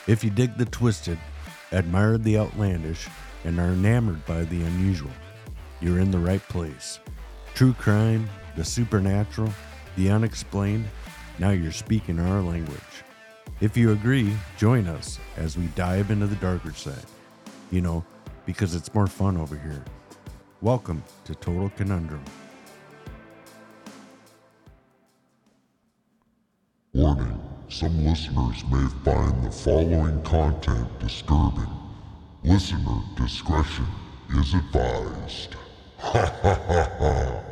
If you dig the twisted, admire the outlandish, and are enamored by the unusual, you're in the right place. True crime, the supernatural, the unexplained, now you're speaking our language. If you agree, join us as we dive into the darker side. You know, because it's more fun over here. Welcome to Total Conundrum. Warning, some listeners may find the following content disturbing. Listener discretion is advised. Ha ha ha ha.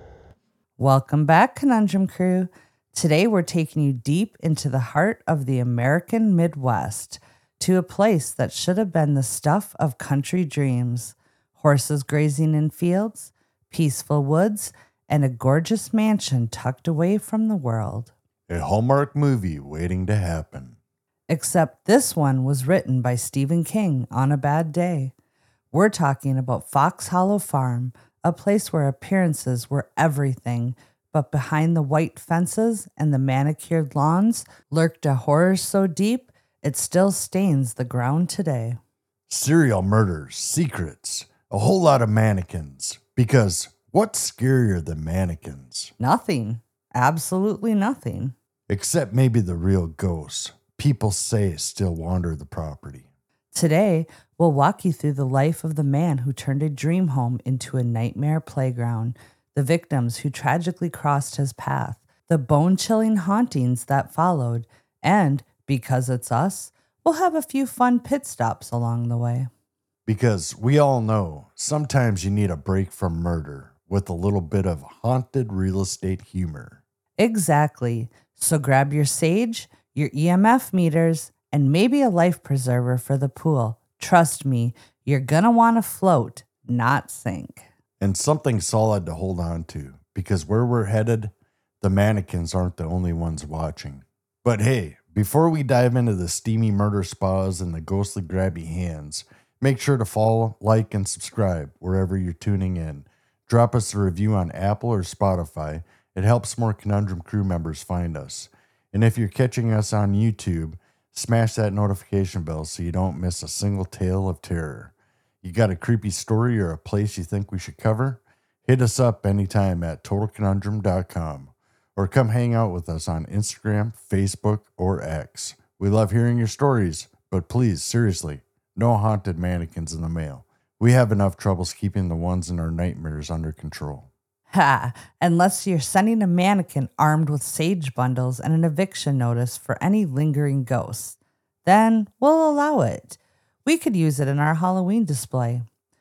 Welcome back, Conundrum Crew. Today we're taking you deep into the heart of the American Midwest, to a place that should have been the stuff of country dreams. Horses grazing in fields, peaceful woods, and a gorgeous mansion tucked away from the world. A Hallmark movie waiting to happen. Except this one was written by Stephen King on a bad day. We're talking about Fox Hollow Farm, a place where appearances were everything, but behind the white fences and the manicured lawns lurked a horror so deep it still stains the ground today. Serial murders, secrets, a whole lot of mannequins. Because what's scarier than mannequins? Nothing. Absolutely nothing. Except maybe the real ghosts people say still wander the property. Today, we'll walk you through the life of the man who turned a dream home into a nightmare playground, the victims who tragically crossed his path, the bone-chilling hauntings that followed, and, because it's us, we'll have a few fun pit stops along the way. Because we all know sometimes you need a break from murder with a little bit of haunted real estate humor. Exactly. So grab your sage, your EMF meters, and maybe a life preserver for the pool. Trust me, you're gonna want to float, not sink. And something solid to hold on to, because where we're headed, the mannequins aren't the only ones watching. But hey, before we dive into the steamy murder spas and the ghostly grabby hands, make sure to follow, like, and subscribe wherever you're tuning in. Drop us a review on Apple or Spotify. It helps more Conundrum Crew members find us. And if you're catching us on YouTube, smash that notification bell so you don't miss a single tale of terror. You got a creepy story or a place you think we should cover? Hit us up anytime at totalconundrum.com or come hang out with us on Instagram, Facebook, or X. We love hearing your stories, but please, seriously, no haunted mannequins in the mail. We have enough troubles keeping the ones in our nightmares under control. Ha! Unless you're sending a mannequin armed with sage bundles and an eviction notice for any lingering ghosts, then we'll allow it. We could use it in our Halloween display.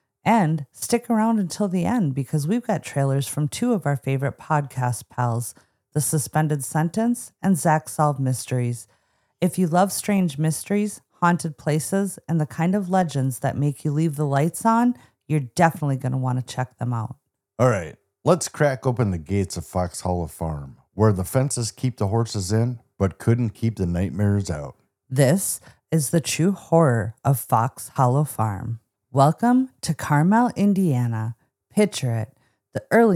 And stick around until the end because we've got trailers from two of our favorite podcast pals, The Suspended Sentence and Zach Solved Mysteries. If you love strange mysteries, haunted places, and the kind of legends that make you leave the lights on, you're definitely going to want to check them out. All right, let's crack open the gates of Fox Hollow Farm, where the fences keep the horses in, but couldn't keep the nightmares out. This is the true horror of Fox Hollow Farm. Welcome to Carmel, Indiana. Picture it, the early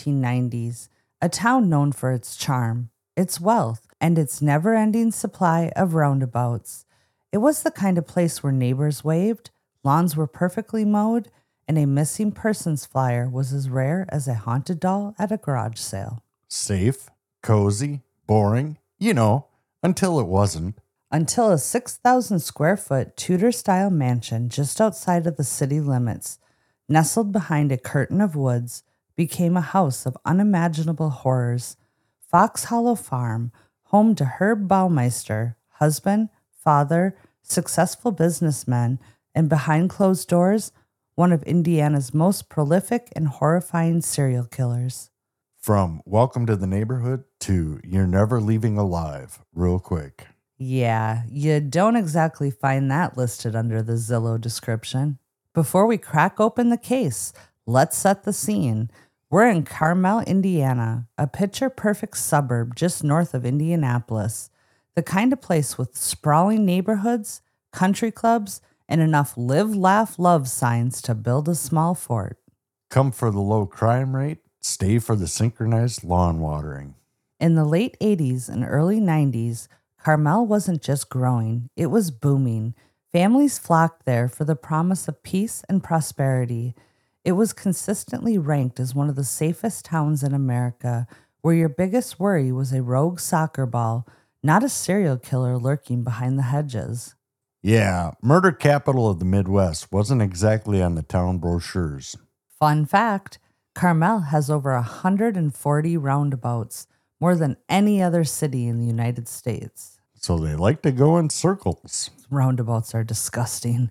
1990s, a town known for its charm, its wealth, and its never-ending supply of roundabouts. It was the kind of place where neighbors waved, lawns were perfectly mowed, and a missing persons flyer was as rare as a haunted doll at a garage sale. Safe, cozy, boring, you know, until it wasn't. Until a 6,000 square foot Tudor-style mansion just outside of the city limits, nestled behind a curtain of woods, became a house of unimaginable horrors. Fox Hollow Farm, home to Herb Baumeister, husband, father, successful businessman, and behind closed doors, one of Indiana's most prolific and horrifying serial killers. From Welcome to the Neighborhood to You're Never Leaving Alive, real quick. Yeah, you don't exactly find that listed under the Zillow description. Before we crack open the case, let's set the scene. We're in Carmel, Indiana, a picture-perfect suburb just north of Indianapolis. The kind of place with sprawling neighborhoods, country clubs, and enough live, laugh, love signs to build a small fort. Come for the low crime rate, stay for the synchronized lawn watering. In the late 80s and early 90s, Carmel wasn't just growing, it was booming. Families flocked there for the promise of peace and prosperity. It was consistently ranked as one of the safest towns in America, where your biggest worry was a rogue soccer ball, not a serial killer lurking behind the hedges. Yeah, murder capital of the Midwest wasn't exactly on the town brochures. Fun fact, Carmel has over 140 roundabouts, more than any other city in the United States. So they like to go in circles. Roundabouts are disgusting.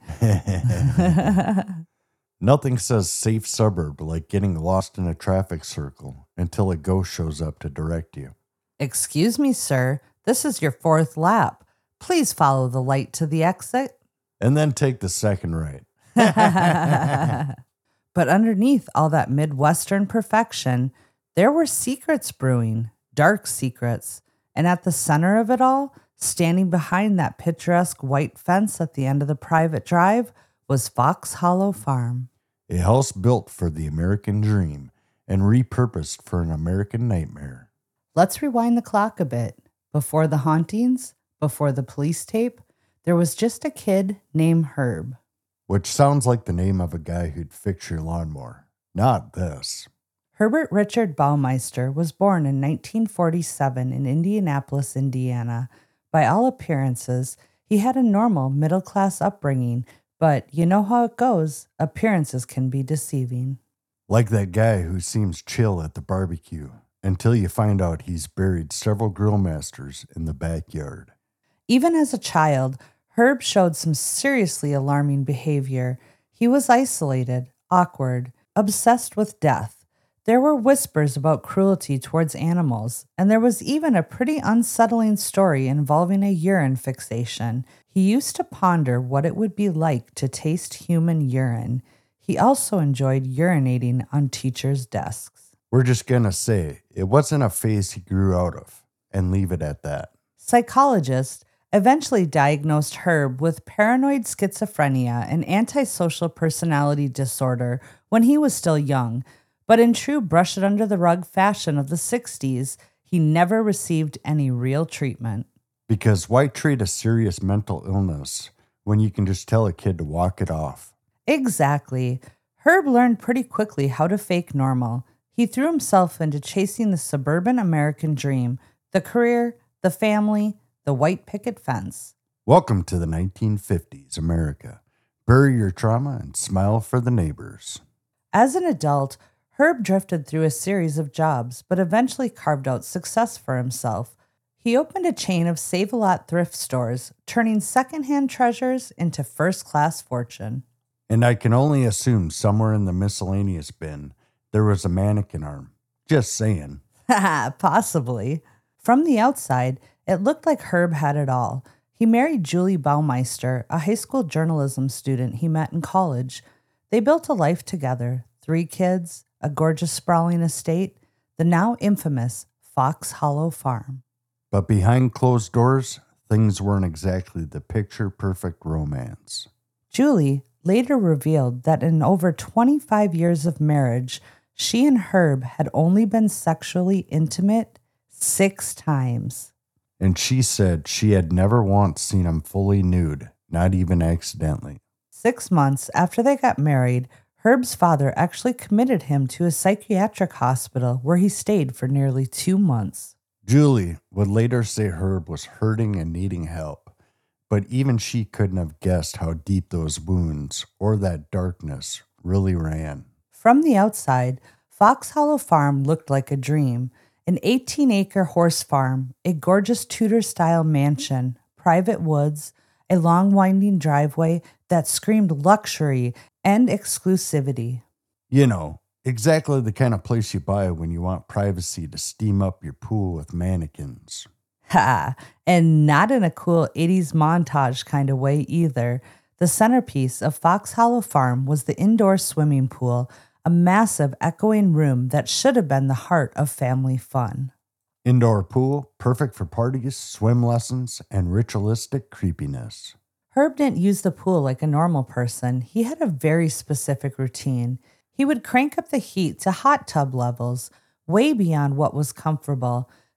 Nothing says safe suburb like getting lost in a traffic circle until a ghost shows up to direct you. Excuse me, sir. This is your fourth lap. Please follow the light to the exit. And then take the second right. But underneath all that Midwestern perfection, there were secrets brewing, dark secrets. And at the center of it all, standing behind that picturesque white fence at the end of the private drive, was Fox Hollow Farm. A house built for the American dream and repurposed for an American nightmare. Let's rewind the clock a bit. Before the hauntings, before the police tape, there was just a kid named Herb. Which sounds like the name of a guy who'd fix your lawnmower. Not this. Herbert Richard Baumeister was born in 1947 in Indianapolis, Indiana. By all appearances, he had a normal middle-class upbringing, but you know how it goes. Appearances can be deceiving. Like that guy who seems chill at the barbecue until you find out he's buried several grill masters in the backyard. Even as a child, Herb showed some seriously alarming behavior. He was isolated, awkward, obsessed with death. There were whispers about cruelty towards animals, and there was even a pretty unsettling story involving a urine fixation. He used to ponder what it would be like to taste human urine. He also enjoyed urinating on teachers' desks. We're just gonna say it wasn't a phase he grew out of, and leave it at that. Psychologists eventually diagnosed Herb with paranoid schizophrenia and antisocial personality disorder when he was still young, but in true brush-it-under-the-rug fashion of the 60s, he never received any real treatment. Because why treat a serious mental illness when you can just tell a kid to walk it off? Exactly. Herb learned pretty quickly how to fake normal. He threw himself into chasing the suburban American dream, the career, the family, the white picket fence. Welcome to the 1950s, America. Bury your trauma and smile for the neighbors. As an adult, Herb drifted through a series of jobs, but eventually carved out success for himself. He opened a chain of Save-A-Lot thrift stores, turning secondhand treasures into first-class fortune. And I can only assume somewhere in the miscellaneous bin, there was a mannequin arm. Just saying. Possibly. From the outside, it looked like Herb had it all. He married Julie Baumeister, a high school journalism student he met in college. They built a life together, 3 kids, a gorgeous sprawling estate, the now infamous Fox Hollow Farm. But behind closed doors, things weren't exactly the picture-perfect romance. Julie later revealed that in over 25 years of marriage, she and Herb had only been sexually intimate 6 times. And she said she had never once seen him fully nude, not even accidentally. 6 months after they got married, Herb's father actually committed him to a psychiatric hospital where he stayed for nearly 2 months. Julie would later say Herb was hurting and needing help, but even she couldn't have guessed how deep those wounds or that darkness really ran. From the outside, Fox Hollow Farm looked like a dream. An 18-acre horse farm, a gorgeous Tudor-style mansion, private woods, a long winding driveway that screamed luxury and exclusivity. You know, exactly the kind of place you buy when you want privacy to steam up your pool with mannequins. Ha! And not in a cool 80s montage kind of way either. The centerpiece of Fox Hollow Farm was the indoor swimming pool, a massive echoing room that should have been the heart of family fun. Indoor pool, perfect for parties, swim lessons, and ritualistic creepiness. Herb didn't use the pool like a normal person. He had a very specific routine. He would crank up the heat to hot tub levels, way beyond what was comfortable.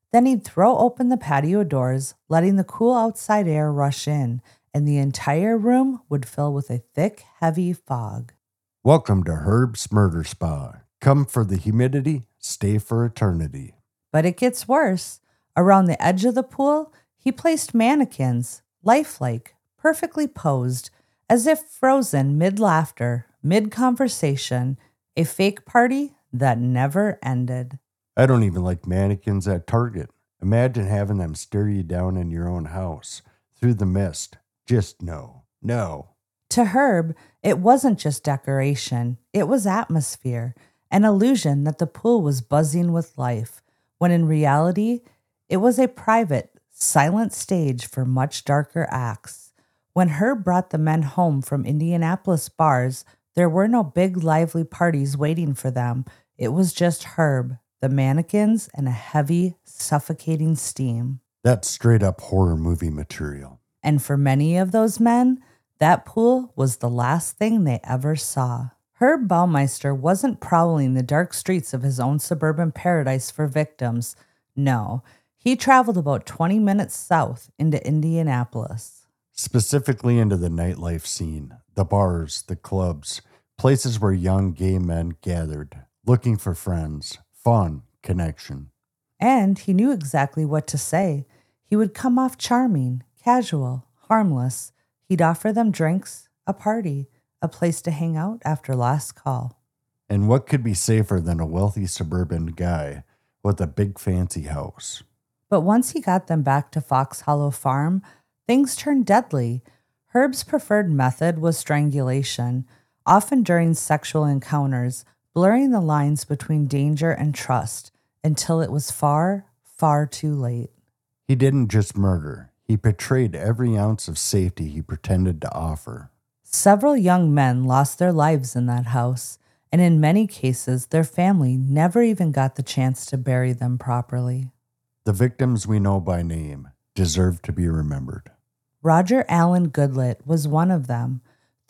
Then he'd throw open the patio doors, letting the cool outside air rush in, and the entire room would fill with a thick, heavy fog. Welcome to Herb's Murder Spa. Come for the humidity, stay for eternity. But it gets worse. Around the edge of the pool, he placed mannequins, lifelike, perfectly posed, as if frozen mid-laughter, mid-conversation, a fake party that never ended. I don't even like mannequins at Target. Imagine having them stare you down in your own house, through the mist. Just no. No. To Herb, it wasn't just decoration, it was atmosphere, an illusion that the pool was buzzing with life, when in reality, it was a private, silent stage for much darker acts. When Herb brought the men home from Indianapolis bars, there were no big, lively parties waiting for them. It was just Herb, the mannequins, and a heavy, suffocating steam. That's straight up horror movie material. And for many of those men, that pool was the last thing they ever saw. Herb Baumeister wasn't prowling the dark streets of his own suburban paradise for victims. No, he traveled about 20 minutes south into Indianapolis. Specifically into the nightlife scene, the bars, the clubs, places where young gay men gathered, looking for friends, fun, connection. And he knew exactly what to say. He would come off charming, casual, harmless. He'd offer them drinks, a party, a place to hang out after last call. And what could be safer than a wealthy suburban guy with a big fancy house? But once he got them back to Fox Hollow Farm, things turned deadly. Herb's preferred method was strangulation, often during sexual encounters, blurring the lines between danger and trust until it was far, far too late. He didn't just murder. He betrayed every ounce of safety he pretended to offer. Several young men lost their lives in that house, and in many cases, their family never even got the chance to bury them properly. The victims we know by name deserve to be remembered. Roger Allen Goodlett was one of them,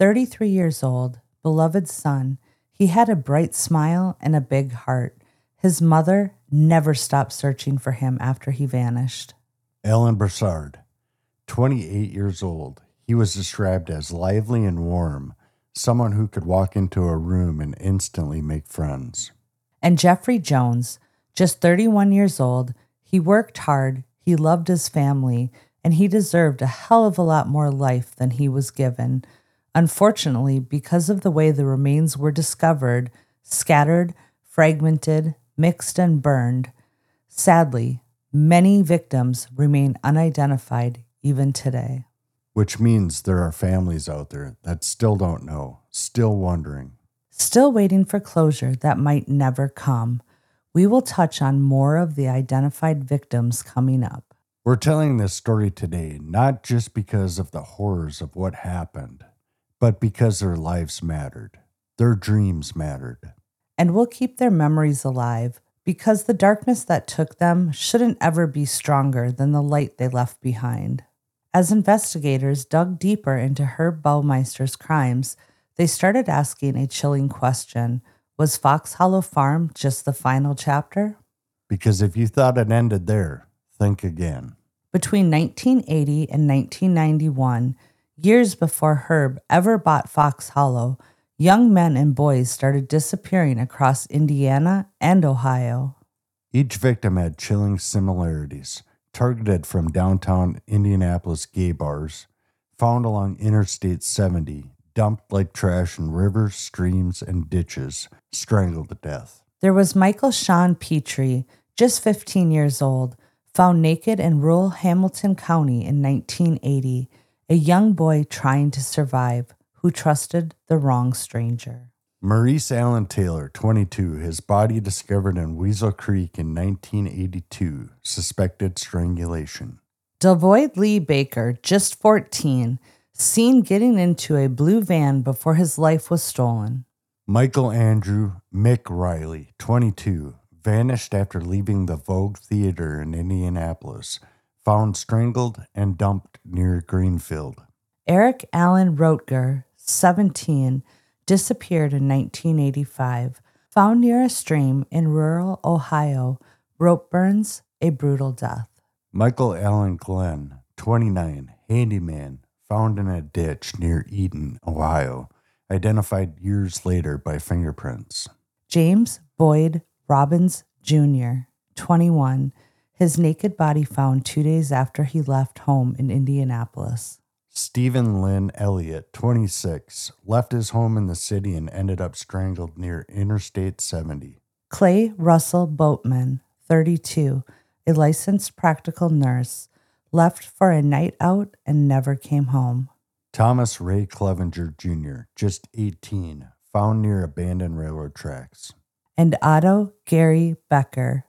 33 years old, beloved son. He had a bright smile and a big heart. His mother never stopped searching for him after he vanished. Alan Broussard, 28 years old. He was described as lively and warm, someone who could walk into a room and instantly make friends. And Jeffrey Jones, just 31 years old, he worked hard, he loved his family, and he deserved a hell of a lot more life than he was given. Unfortunately, because of the way the remains were discovered, scattered, fragmented, mixed, and burned, sadly, many victims remain unidentified even today. Which means there are families out there that still don't know, still wondering. Still waiting for closure that might never come. We will touch on more of the identified victims coming up. We're telling this story today not just because of the horrors of what happened, but because their lives mattered. Their dreams mattered. And we'll keep their memories alive because the darkness that took them shouldn't ever be stronger than the light they left behind. As investigators dug deeper into Herb Baumeister's crimes, they started asking a chilling question. Was Fox Hollow Farm just the final chapter? Because if you thought it ended there, think again. Between 1980 and 1991, years before Herb ever bought Fox Hollow, young men and boys started disappearing across Indiana and Ohio. Each victim had chilling similarities, targeted from downtown Indianapolis gay bars, found along Interstate 70, dumped like trash in rivers, streams, and ditches, strangled to death. There was Michael Sean Petrie, just 15 years old, found naked in rural Hamilton County in 1980, a young boy trying to survive who trusted the wrong stranger. Maurice Allen Taylor, 22, his body discovered in Weasel Creek in 1982, suspected strangulation. Delvoyd Lee Baker, just 14, seen getting into a blue van before his life was stolen. Michael Andrew Mick Riley, 22, vanished after leaving the Vogue Theater in Indianapolis, found strangled and dumped near Greenfield. Eric Allen Rotger, 17, disappeared in 1985, found near a stream in rural Ohio, rope burns, a brutal death. Michael Allen Glenn, 29, handyman, found in a ditch near Eaton, Ohio, identified years later by fingerprints. James Boyd Robbins Jr., 21, his naked body found 2 days after he left home in Indianapolis. Stephen Lynn Elliott, 26, left his home in the city and ended up strangled near Interstate 70. Clay Russell Boatman, 32, a licensed practical nurse, left for a night out and never came home. Thomas Ray Clevenger Jr., just 18, found near abandoned railroad tracks. And Otto Gary Becker,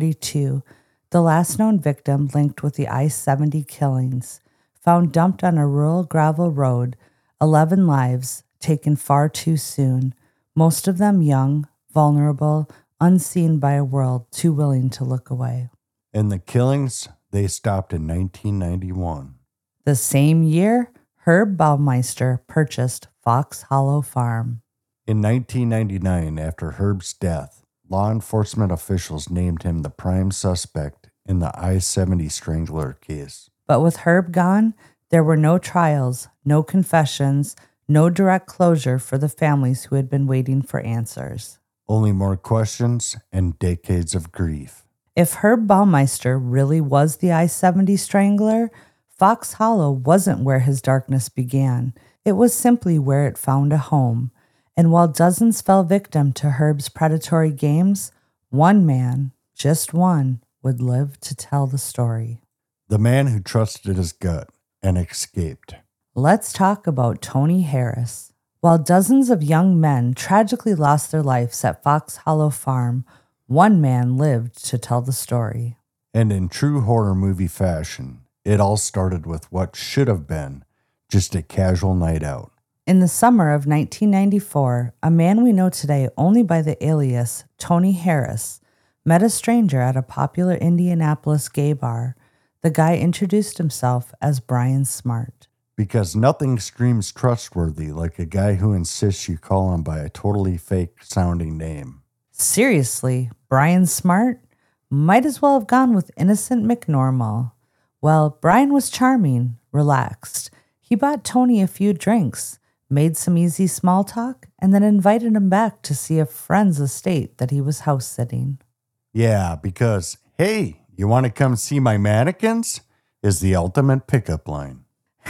42, the last known victim linked with the I-70 killings, found dumped on a rural gravel road, 11 lives taken far too soon, most of them young, vulnerable, unseen by a world too willing to look away. And the killings, they stopped in 1991. The same year, Herb Baumeister purchased Fox Hollow Farm. In 1999, after Herb's death, law enforcement officials named him the prime suspect in the I-70 strangler case. But with Herb gone, there were no trials, no confessions, no direct closure for the families who had been waiting for answers. Only more questions and decades of grief. If Herb Baumeister really was the I-70 strangler, Fox Hollow wasn't where his darkness began. It was simply where it found a home. And while dozens fell victim to Herb's predatory games, one man, just one, would live to tell the story. The man who trusted his gut and escaped. Let's talk about Tony Harris. While dozens of young men tragically lost their lives at Fox Hollow Farm, one man lived to tell the story. And in true horror movie fashion, it all started with what should have been just a casual night out. In the summer of 1994, a man we know today only by the alias Tony Harris met a stranger at a popular Indianapolis gay bar. The guy introduced himself as Brian Smart. Because nothing screams trustworthy like a guy who insists you call him by a totally fake sounding name. Seriously, Brian Smart? Might as well have gone with Innocent McNormal. Well, Brian was charming, relaxed. He bought Tony a few drinks, made some easy small talk, and then invited him back to see a friend's estate that he was house sitting. Yeah, because, hey, you want to come see my mannequins? Is the ultimate pickup line.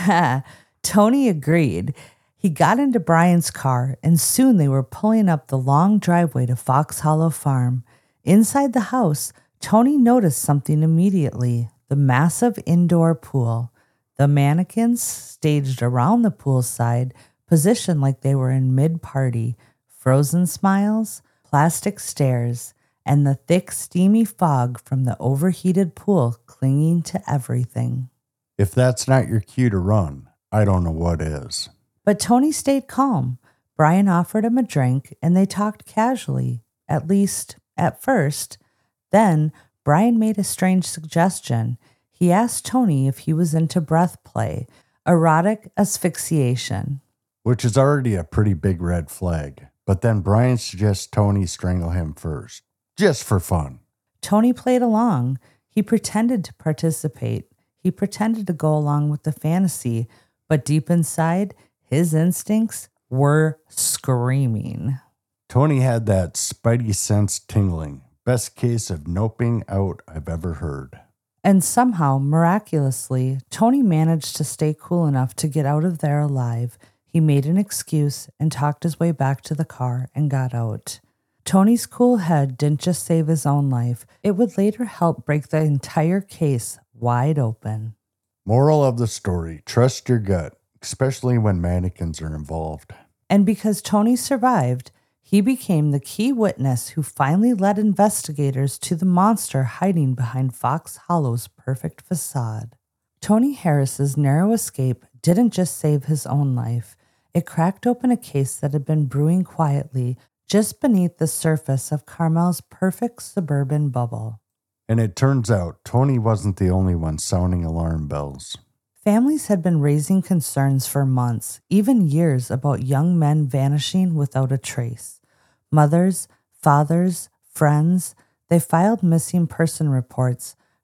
Tony agreed. He got into Brian's car, and soon they were pulling up the long driveway to Fox Hollow Farm. Inside the house, Tony noticed something immediately, the massive indoor pool. The mannequins staged around the poolside, positioned like they were in mid-party, frozen smiles, plastic stares, and the thick, steamy fog from the overheated pool clinging to everything. If that's not your cue to run, I don't know what is. But Tony stayed calm. Brian offered him a drink, and they talked casually, at least at first. Then, Brian made a strange suggestion. He asked Tony if he was into breath play, erotic asphyxiation. Which is already a pretty big red flag. But then Brian suggests Tony strangle him first, just for fun. Tony played along. He pretended to participate. He pretended to go along with the fantasy, but deep inside, his instincts were screaming. Tony had that spidey sense tingling. Best case of noping out I've ever heard. And somehow, miraculously, Tony managed to stay cool enough to get out of there alive. He made an excuse and talked his way back to the car and got out. Tony's cool head didn't just save his own life. It would later help break the entire case wide open. Moral of the story, trust your gut, especially when mannequins are involved. And because Tony survived, he became the key witness who finally led investigators to the monster hiding behind Fox Hollow's perfect facade. Tony Harris's narrow escape didn't just save his own life. It cracked open a case that had been brewing quietly just beneath the surface of Carmel's perfect suburban bubble. And it turns out Tony wasn't the only one sounding alarm bells. Families had been raising concerns for months, even years, about young men vanishing without a trace. Mothers, fathers, friends, they filed missing person reports,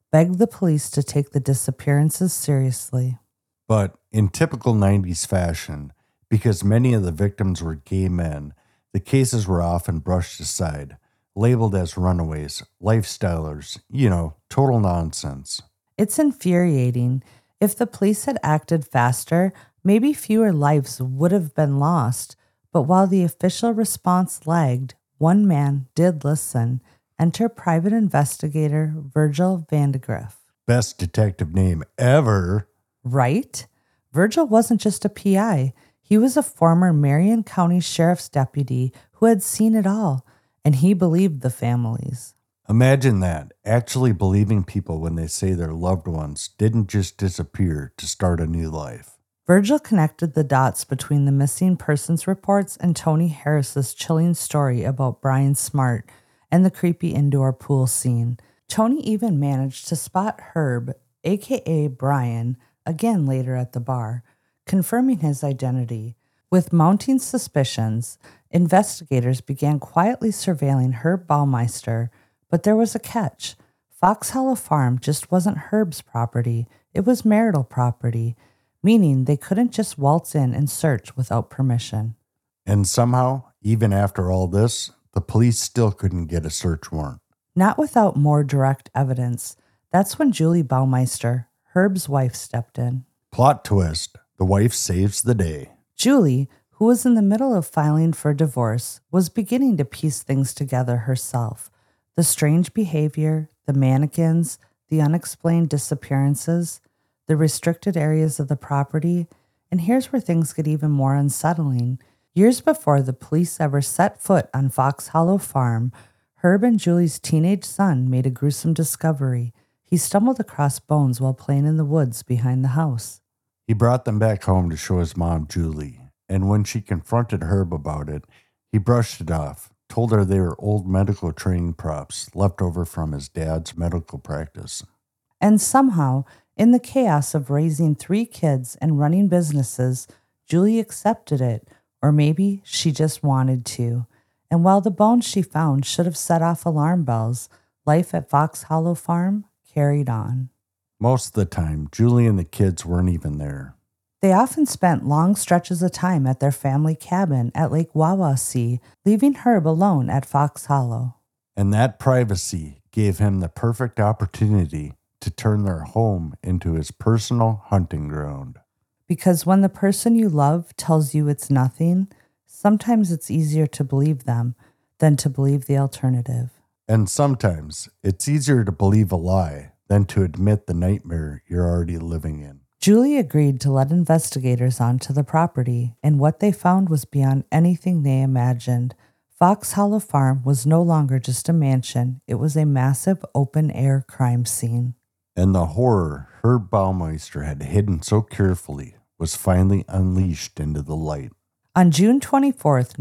begged the police to take the disappearances seriously. But in typical 90s fashion, because many of the victims were gay men, the cases were often brushed aside, labeled as runaways, lifestylers, total nonsense. It's infuriating. If the police had acted faster, maybe fewer lives would have been lost. But while the official response lagged, one man did listen. Enter private investigator Virgil Vandegrift. Best detective name ever. Right? Virgil wasn't just a PI. He was a former Marion County Sheriff's deputy who had seen it all, and he believed the families. Imagine that, actually believing people when they say their loved ones didn't just disappear to start a new life. Virgil connected the dots between the missing persons reports and Tony Harris's chilling story about Brian Smart and the creepy indoor pool scene. Tony even managed to spot Herb, aka Brian, again later at the bar, confirming his identity. With mounting suspicions, investigators began quietly surveilling Herb Baumeister, but there was a catch. Fox Hollow Farm just wasn't Herb's property, it was marital property, meaning they couldn't just waltz in and search without permission. And somehow, even after all this, the police still couldn't get a search warrant. Not without more direct evidence. That's when Julie Baumeister, Herb's wife, stepped in. Plot twist, the wife saves the day. Julie, who was in the middle of filing for divorce, was beginning to piece things together herself. The strange behavior, the mannequins, the unexplained disappearances, the restricted areas of the property, and here's where things get even more unsettling. Years before the police ever set foot on Fox Hollow Farm, Herb and Julie's teenage son made a gruesome discovery. He stumbled across bones while playing in the woods behind the house. He brought them back home to show his mom, Julie, and when she confronted Herb about it, he brushed it off, told her they were old medical training props left over from his dad's medical practice. And somehow, in the chaos of raising 3 kids and running businesses, Julie accepted it, or maybe she just wanted to. And while the bones she found should have set off alarm bells, life at Fox Hollow Farm carried on. Most of the time, Julie and the kids weren't even there. They often spent long stretches of time at their family cabin at Lake Wawasee, leaving Herb alone at Fox Hollow. And that privacy gave him the perfect opportunity to turn their home into his personal hunting ground. Because when the person you love tells you it's nothing, sometimes it's easier to believe them than to believe the alternative. And sometimes it's easier to believe a lie than to admit the nightmare you're already living in. Julie agreed to let investigators onto the property, and what they found was beyond anything they imagined. Fox Hollow Farm was no longer just a mansion, it was a massive open-air crime scene. And the horror Herb Baumeister had hidden so carefully was finally unleashed into the light. On June 24th,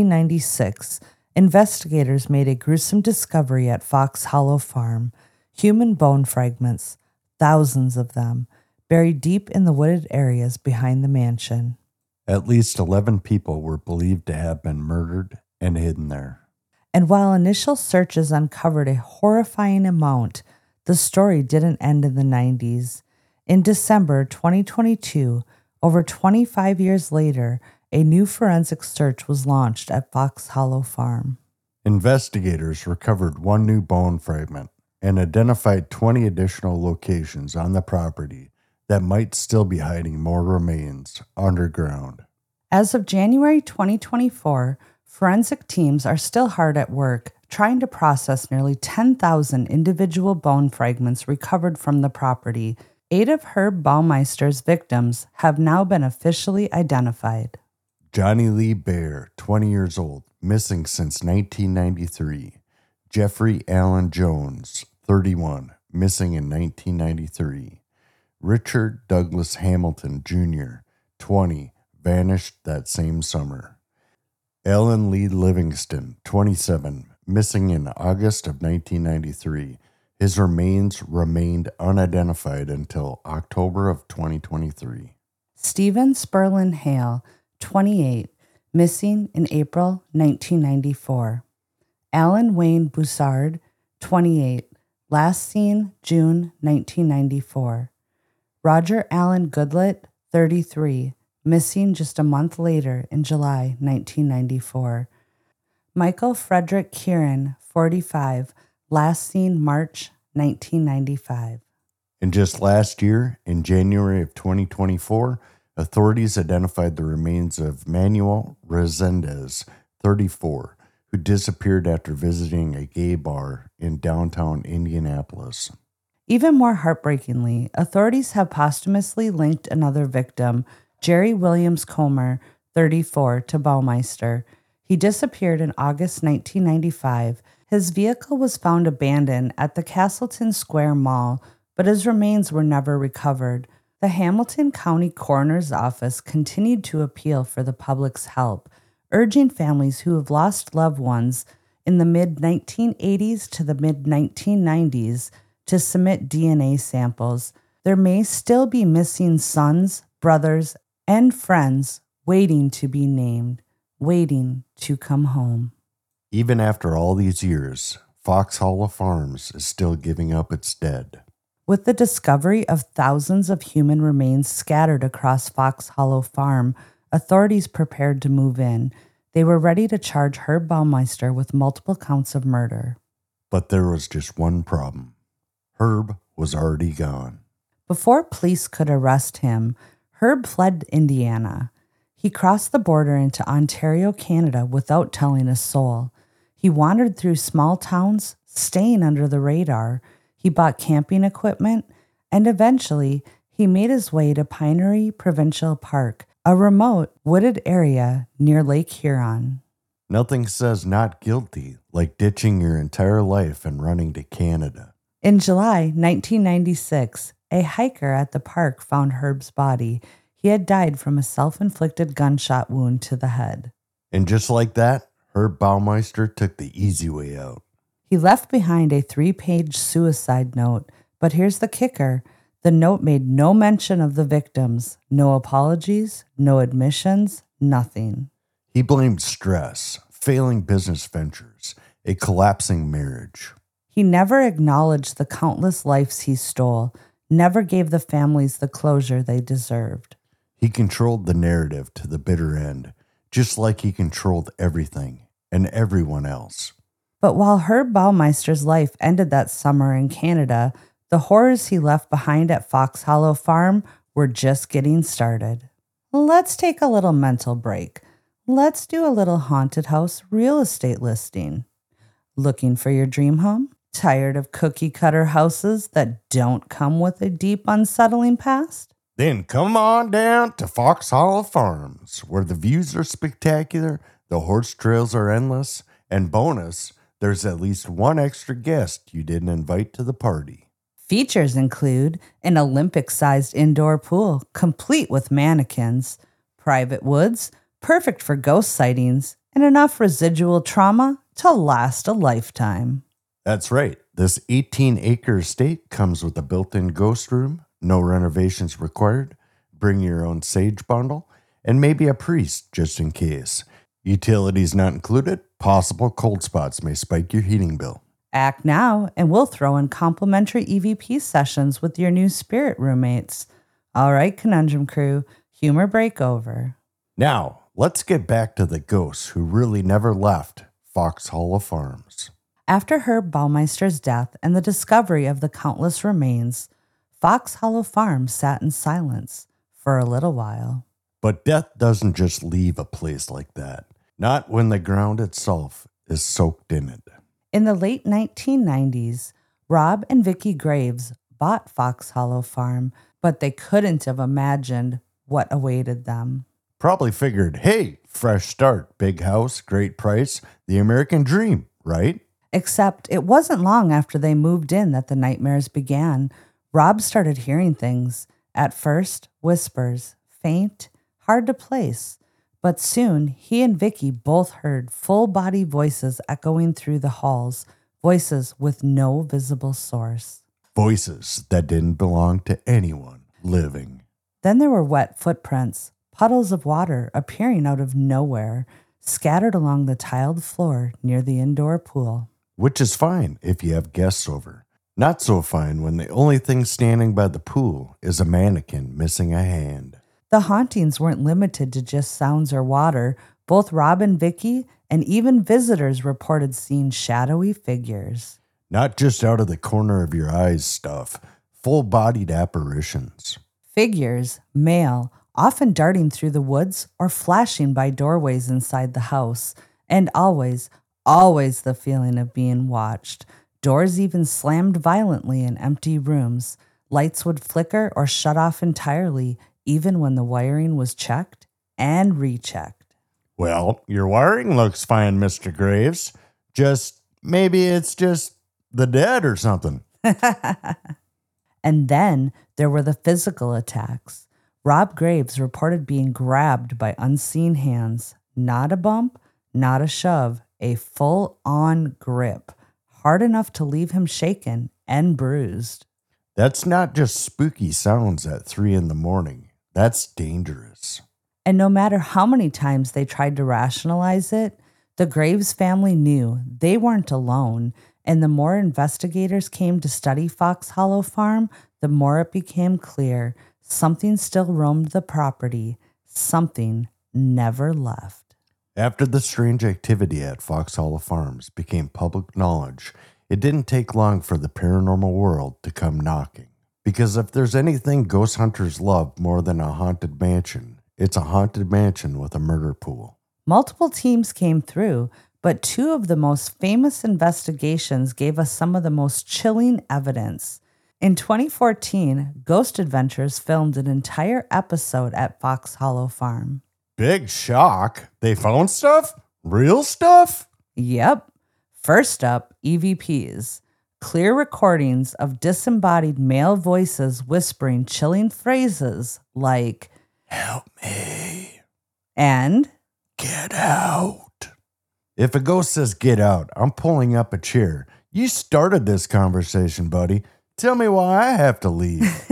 1996, investigators made a gruesome discovery at Fox Hollow Farm. Human bone fragments, thousands of them, buried deep in the wooded areas behind the mansion. At least 11 people were believed to have been murdered and hidden there. And while initial searches uncovered a horrifying amount, the story didn't end in the 90s. In December 2022, over 25 years later, a new forensic search was launched at Fox Hollow Farm. Investigators recovered 1 new bone fragment and identified 20 additional locations on the property that might still be hiding more remains underground. As of January 2024, forensic teams are still hard at work trying to process nearly 10,000 individual bone fragments recovered from the property. 8 of Herb Baumeister's victims have now been officially identified. Johnny Lee Bear, 20 years old, missing since 1993. Jeffrey Allen Jones, 31, missing in 1993. Richard Douglas Hamilton, Jr., 20, vanished that same summer. Alan Lee Livingston, 27, missing in August of 1993. His remains remained unidentified until October of 2023. Stephen Sperlin Hale, 28, missing in April 1994. Alan Wayne Boussard, 28, Last seen June 1994. Roger Allen Goodlett, 33, missing just a month later in July 1994. Michael Frederick Kieran, 45, last seen March 1995. And just last year, in January of 2024, authorities identified the remains of Manuel Resendez, 34, who disappeared after visiting a gay bar in downtown Indianapolis. Even more heartbreakingly, authorities have posthumously linked another victim, Jerry Williams Comer, 34, to Baumeister. He disappeared in August 1995. His vehicle was found abandoned at the Castleton Square Mall, but his remains were never recovered. The Hamilton County Coroner's Office continued to appeal for the public's help, urging families who have lost loved ones in the mid-1980s to the mid-1990s to submit DNA samples. There may still be missing sons, brothers, and friends waiting to be named, waiting to come home. Even after all these years, Fox Hollow Farms is still giving up its dead. With the discovery of thousands of human remains scattered across Fox Hollow Farm, authorities prepared to move in. They were ready to charge Herb Baumeister with multiple counts of murder. But there was just one problem. Herb was already gone. Before police could arrest him, Herb fled Indiana. He crossed the border into Ontario, Canada without telling a soul. He wandered through small towns, staying under the radar. He bought camping equipment, and eventually he made his way to Pinery Provincial Park, a remote, wooded area near Lake Huron. Nothing says not guilty like ditching your entire life and running to Canada. In July 1996, a hiker at the park found Herb's body. He had died from a self-inflicted gunshot wound to the head. And just like that, Herb Baumeister took the easy way out. He left behind a 3-page suicide note, but here's the kicker. The note made no mention of the victims, no apologies, no admissions, nothing. He blamed stress, failing business ventures, a collapsing marriage. He never acknowledged the countless lives he stole, never gave the families the closure they deserved. He controlled the narrative to the bitter end, just like he controlled everything and everyone else. But while Herb Baumeister's life ended that summer in Canada, the horrors he left behind at Fox Hollow Farm were just getting started. Let's take a little mental break. Let's do a little haunted house real estate listing. Looking for your dream home? Tired of cookie-cutter houses that don't come with a deep, unsettling past? Then come on down to Fox Hollow Farms, where the views are spectacular, the horse trails are endless, and bonus, there's at least one extra guest you didn't invite to the party. Features include an Olympic-sized indoor pool, complete with mannequins, private woods, perfect for ghost sightings, and enough residual trauma to last a lifetime. That's right. This 18-acre estate comes with a built-in ghost room, no renovations required, bring your own sage bundle, and maybe a priest just in case. Utilities not included, possible cold spots may spike your heating bill. Act now, and we'll throw in complimentary EVP sessions with your new spirit roommates. All right, Conundrum Crew, humor break over. Now, let's get back to the ghosts who really never left Fox Hollow Farms. After Herb Baumeister's death and the discovery of the countless remains, Fox Hollow Farm sat in silence for a little while. But death doesn't just leave a place like that. Not when the ground itself is soaked in it. In the late 1990s, Rob and Vicki Graves bought Fox Hollow Farm, but they couldn't have imagined what awaited them. Probably figured, hey, fresh start, big house, great price, the American dream, right? Except it wasn't long after they moved in that the nightmares began. Rob started hearing things. At first, whispers, faint, hard to place. But soon, he and Vicki both heard full-body voices echoing through the halls, voices with no visible source. Voices that didn't belong to anyone living. Then there were wet footprints, puddles of water appearing out of nowhere, scattered along the tiled floor near the indoor pool. Which is fine if you have guests over. Not so fine when the only thing standing by the pool is a mannequin missing a hand. The hauntings weren't limited to just sounds or water. Both Rob and Vicky and even visitors reported seeing shadowy figures. Not just out of the corner of your eyes stuff, full-bodied apparitions. Figures, male, often darting through the woods or flashing by doorways inside the house. And always the feeling of being watched. Doors even slammed violently in empty rooms. Lights would flicker or shut off entirely, even when the wiring was checked and rechecked. Well, your wiring looks fine, Mr. Graves. Maybe it's just the dead or something. And then there were the physical attacks. Rob Graves reported being grabbed by unseen hands. Not a bump, not a shove, a full-on grip, hard enough to leave him shaken and bruised. That's not just spooky sounds at 3 a.m. That's dangerous. And no matter how many times they tried to rationalize it, the Graves family knew they weren't alone, and the more investigators came to study Fox Hollow Farm, the more it became clear something still roamed the property, something never left. After the strange activity at Fox Hollow Farms became public knowledge, it didn't take long for the paranormal world to come knocking. Because if there's anything ghost hunters love more than a haunted mansion, it's a haunted mansion with a murder pool. Multiple teams came through, but two of the most famous investigations gave us some of the most chilling evidence. In 2014, Ghost Adventures filmed an entire episode at Fox Hollow Farm. Big shock. They found stuff? Real stuff? Yep. First up, EVPs. Clear recordings of disembodied male voices whispering chilling phrases like, "Help me." And, "Get out." If a ghost says get out, I'm pulling up a chair. You started this conversation, buddy. Tell me why I have to leave.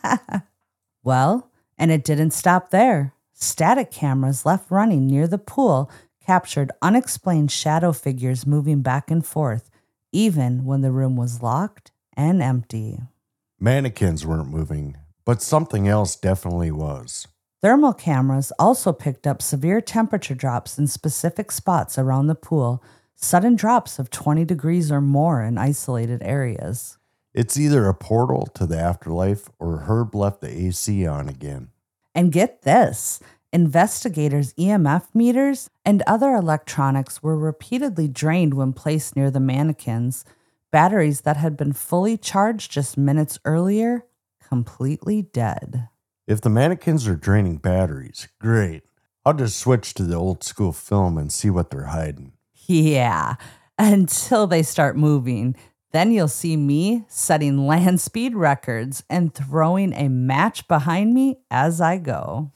Well, and it didn't stop there. Static cameras left running near the pool captured unexplained shadow figures moving back and forth, even when the room was locked and empty. Mannequins weren't moving, but something else definitely was. Thermal cameras also picked up severe temperature drops in specific spots around the pool, sudden drops of 20 degrees or more in isolated areas. It's either a portal to the afterlife or Herb left the AC on again. And get this, investigators' EMF meters and other electronics were repeatedly drained when placed near the mannequins. Batteries that had been fully charged just minutes earlier, completely dead. If the mannequins are draining batteries, great. I'll just switch to the old school film and see what they're hiding. Yeah, until they start moving. Then you'll see me setting land speed records and throwing a match behind me as I go.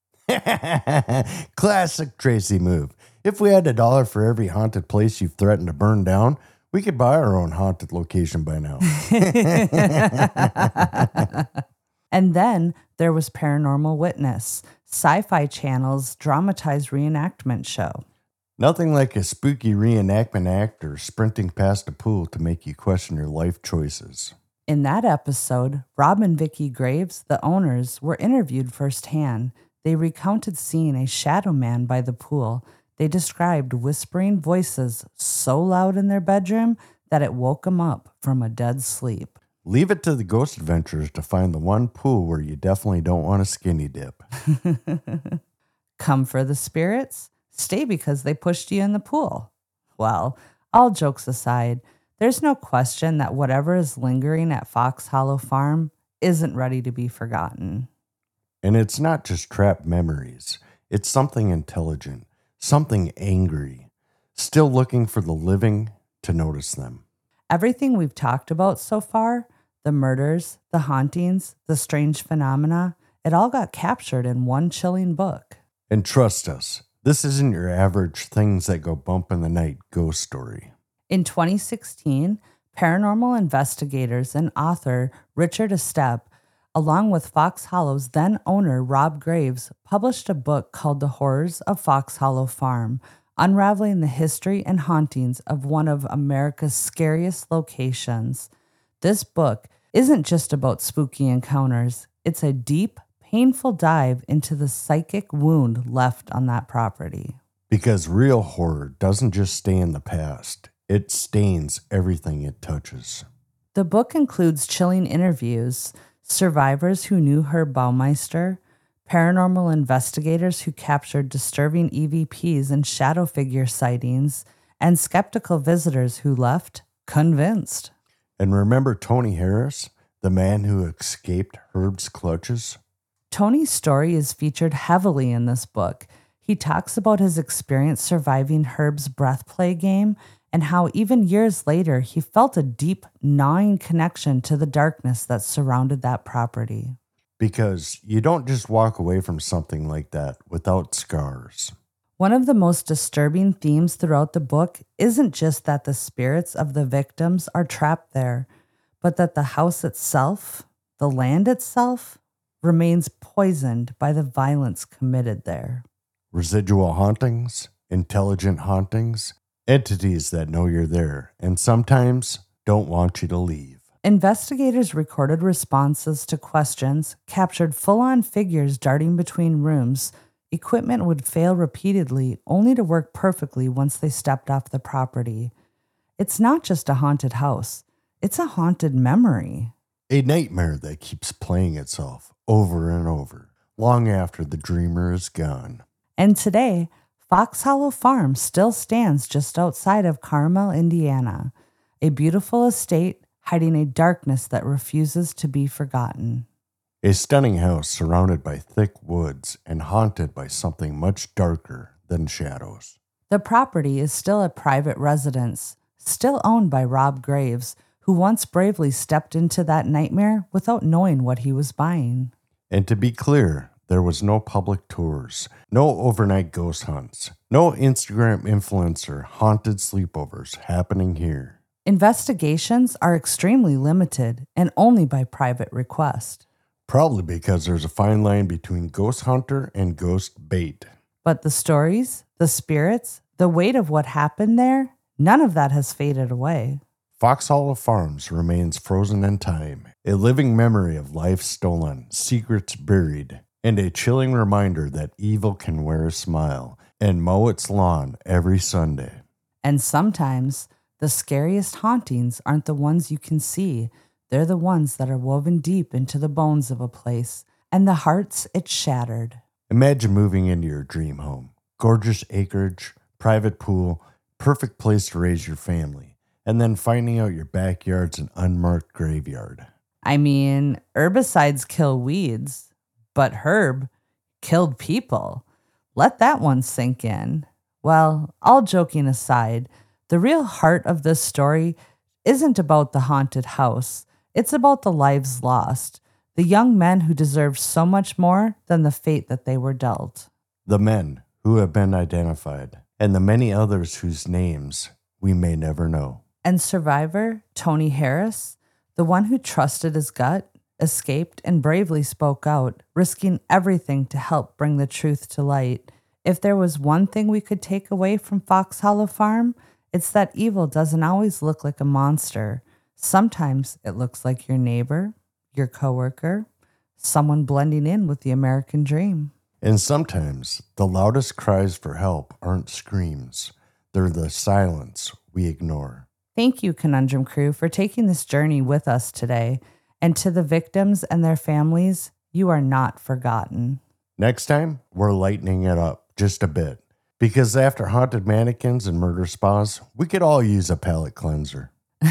Classic Tracy move. If we had $1 for every haunted place you've threatened to burn down, we could buy our own haunted location by now. And then there was Paranormal Witness, Sci-Fi Channel's dramatized reenactment show. Nothing like a spooky reenactment actor sprinting past a pool to make you question your life choices. In that episode, Rob and Vicky Graves, the owners, were interviewed firsthand. They recounted seeing a shadow man by the pool. They described whispering voices so loud in their bedroom that it woke them up from a dead sleep. Leave it to the Ghost Adventurers to find the one pool where you definitely don't want a skinny dip. Come for the spirits? Stay because they pushed you in the pool. Well, all jokes aside, there's no question that whatever is lingering at Fox Hollow Farm isn't ready to be forgotten. And it's not just trapped memories. It's something intelligent, something angry, still looking for the living to notice them. Everything we've talked about so far, the murders, the hauntings, the strange phenomena, it all got captured in one chilling book. And trust us, this isn't your average things that go bump in the night ghost story. In 2016, paranormal investigators and author Richard Estep, along with Fox Hollow's then owner Rob Graves, published a book called The Horrors of Fox Hollow Farm, unraveling the history and hauntings of one of America's scariest locations. This book isn't just about spooky encounters. It's a deep, painful dive into the psychic wound left on that property. Because real horror doesn't just stay in the past. It stains everything it touches. The book includes chilling interviews, survivors who knew Herb Baumeister, paranormal investigators who captured disturbing EVPs and shadow figure sightings, and skeptical visitors who left convinced. And remember Tony Harris, the man who escaped Herb's clutches? Tony's story is featured heavily in this book. He talks about his experience surviving Herb's breath play game and how even years later he felt a deep, gnawing connection to the darkness that surrounded that property. Because you don't just walk away from something like that without scars. One of the most disturbing themes throughout the book isn't just that the spirits of the victims are trapped there, but that the house itself, the land itself, remains poisoned by the violence committed there. Residual hauntings, intelligent hauntings, entities that know you're there and sometimes don't want you to leave. Investigators recorded responses to questions, captured full-on figures darting between rooms. Equipment would fail repeatedly, only to work perfectly once they stepped off the property. It's not just a haunted house. It's a haunted memory. A nightmare that keeps playing itself over and over, long after the dreamer is gone. And today, Fox Hollow Farm still stands just outside of Carmel, Indiana, a beautiful estate hiding a darkness that refuses to be forgotten. A stunning house surrounded by thick woods and haunted by something much darker than shadows. The property is still a private residence, still owned by Rob Graves, who once bravely stepped into that nightmare without knowing what he was buying. And to be clear, there was no public tours, no overnight ghost hunts, no Instagram influencer haunted sleepovers happening here. Investigations are extremely limited and only by private request. Probably because there's a fine line between ghost hunter and ghost bait. But the stories, the spirits, the weight of what happened there, none of that has faded away. Fox Hollow Farms remains frozen in time, a living memory of life stolen, secrets buried, and a chilling reminder that evil can wear a smile and mow its lawn every Sunday. And sometimes, the scariest hauntings aren't the ones you can see. They're the ones that are woven deep into the bones of a place and the hearts it shattered. Imagine moving into your dream home. Gorgeous acreage, private pool, perfect place to raise your family, and then finding out your backyard's an unmarked graveyard. I mean, herbicides kill weeds, but Herb killed people. Let that one sink in. Well, all joking aside, the real heart of this story isn't about the haunted house. It's about the lives lost, the young men who deserve so much more than the fate that they were dealt. The men who have been identified, and the many others whose names we may never know. And survivor Tony Harris, the one who trusted his gut, escaped, and bravely spoke out, risking everything to help bring the truth to light. If there was one thing we could take away from Fox Hollow Farm, it's that evil doesn't always look like a monster. Sometimes it looks like your neighbor, your coworker, someone blending in with the American dream. And sometimes the loudest cries for help aren't screams. They're the silence we ignore. Thank you, Conundrum Crew, for taking this journey with us today. And to the victims and their families, you are not forgotten. Next time, we're lightening it up just a bit. Because after haunted mannequins and murder spas, we could all use a palate cleanser.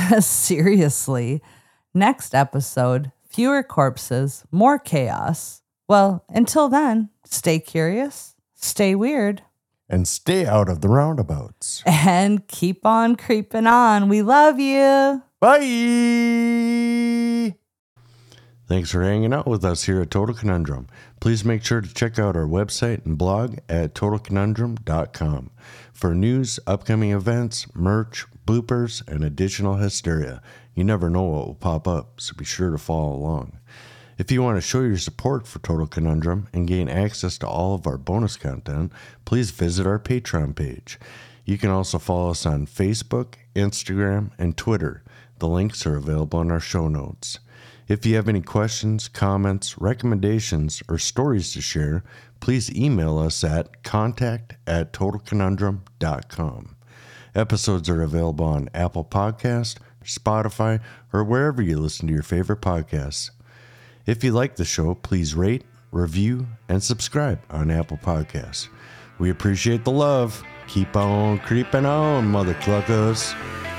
Seriously. Next episode, fewer corpses, more chaos. Well, until then, stay curious, stay weird, and stay out of the roundabouts. And keep on creeping on. We love you. Bye. Thanks for hanging out with us here at Total Conundrum. Please make sure to check out our website and blog at totalconundrum.com for news, upcoming events, merch, bloopers, and additional hysteria. You never know what will pop up, so be sure to follow along. If you want to show your support for Total Conundrum and gain access to all of our bonus content, please visit our Patreon page. You can also follow us on Facebook, Instagram, and Twitter. The links are available in our show notes. If you have any questions, comments, recommendations, or stories to share, please email us at contact@totalconundrum.com. Episodes are available on Apple Podcast, Spotify, or wherever you listen to your favorite podcasts. If you like the show, please rate, review, and subscribe on Apple Podcasts. We appreciate the love. Keep on creeping on, mother cluckers.